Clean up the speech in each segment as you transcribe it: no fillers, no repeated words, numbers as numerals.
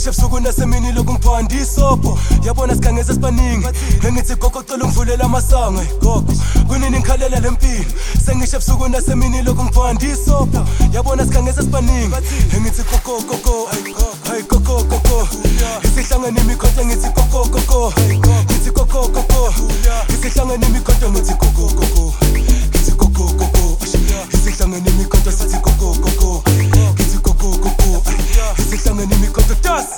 sengisho ebusuku nasemini lokungiphandisa isobho yabona sikhangeza sibaningi ngithi gogo cela ungivulela amasango gogo kunini ngikhalela lempilo sengisho ebusuku nasemini lokungiphandisa isobho yabona sikhangeza sibaningi ngithi gogo hey gogo isihlangene imikhondo ngithi gogo ngithi gogo isihlangene imikhondo ngithi gogo ngithi gogo isihlangene imikhondo sithi gogo ngithi gogo isihlangene imikhondo das.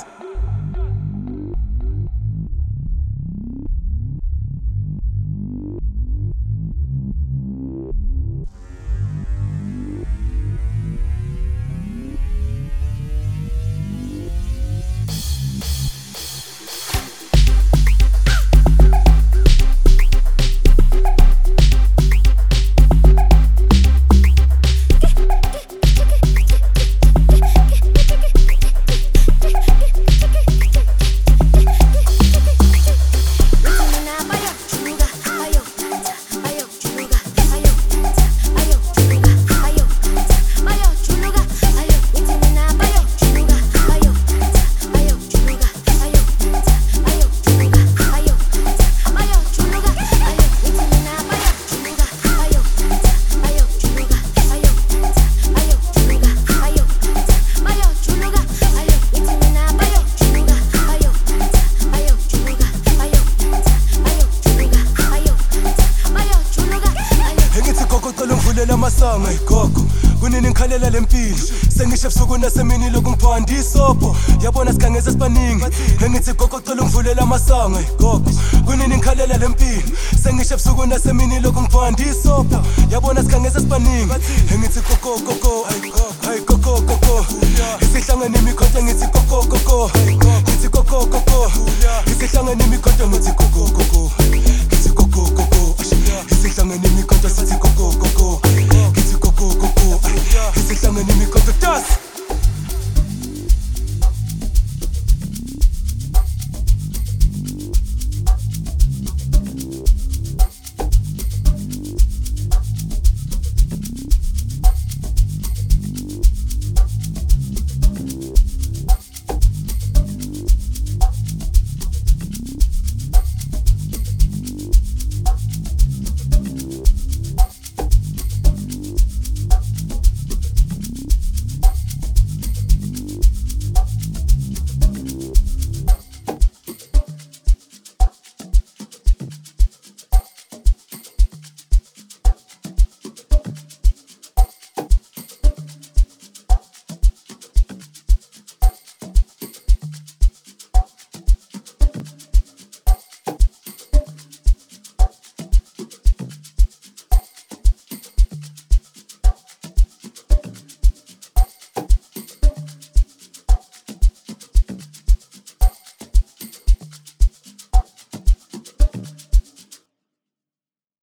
Amasango gogo kunini ngikhalela lempilo sengisho ebusuku nasemini lokungiphandisa isobho yabona sikhangeza sibaningi ngithi gogo cela ungivulela amasango gogo kunini ngikhalela lempilo sengisho ebusuku nasemini lokungiphandisa isobho yabona sikhangeza sibaningi ngithi gogo hey gogo isihlangene imikhondo ngithi gogo ngithi gogo isihlangene imikhondo ngithi gogo